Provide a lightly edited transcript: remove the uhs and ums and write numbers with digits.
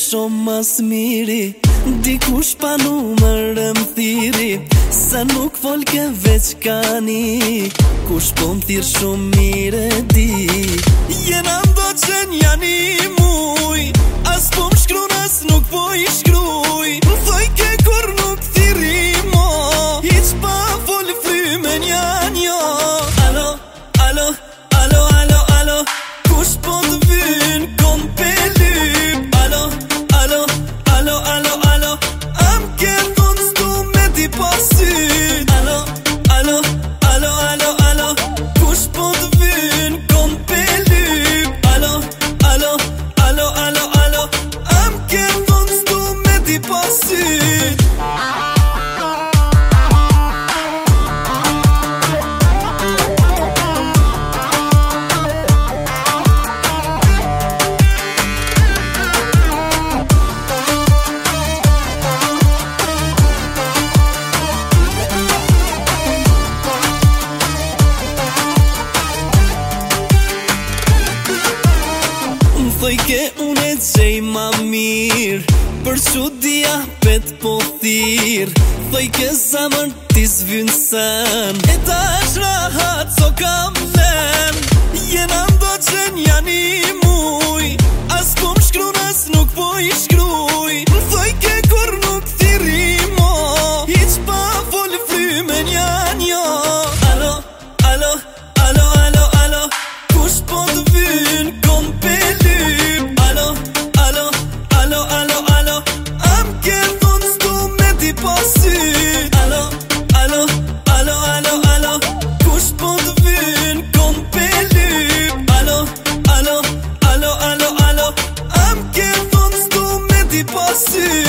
shumë mas miri, dikush pa numër më thiri, sa nuk fol ke veç kani, kush po më thirë shumë mire di. Jena ndo qen janë i muj, as po më shkruan as nuk po i shkruj, më thoj ke kur nuk thiri mo, hiq pa fol frymen janë jo. Alo, alo, alo, alo, alo, kush po të vyn kom pe lyp. Alo, alo, alo, alo, alo, am ke thon s'du me ti pasyt. Alo, alo, alo, alo, alo, kush po të vyn kom pe lyp. Alo, alo, alo, alo, alo, am ke thon s'du me ti pasyt. Thoj ke unë e gjej ma mirë, për që dhja pet po thirë. Thoj ke zamër ti s'vyn sen, e ta është rahat so kam len. Jena ndo qen janë i muj, as po më shkruan as nuk po i shkruj, më thoj ke kur nuk thiri mo, hiq pa fol frymen janë jo. Alo, alo, alo, alo, alo, kush po të vyn kom pe lyp. Alo, alo, alo, alo, alo, am ke thon s'du me ti pasyt. Alo, alo, alo, alo, alo, kush po të vyn kom pe lyp. Alo, alo, alo, alo, alo, am ke thon s'du me ti pasyt.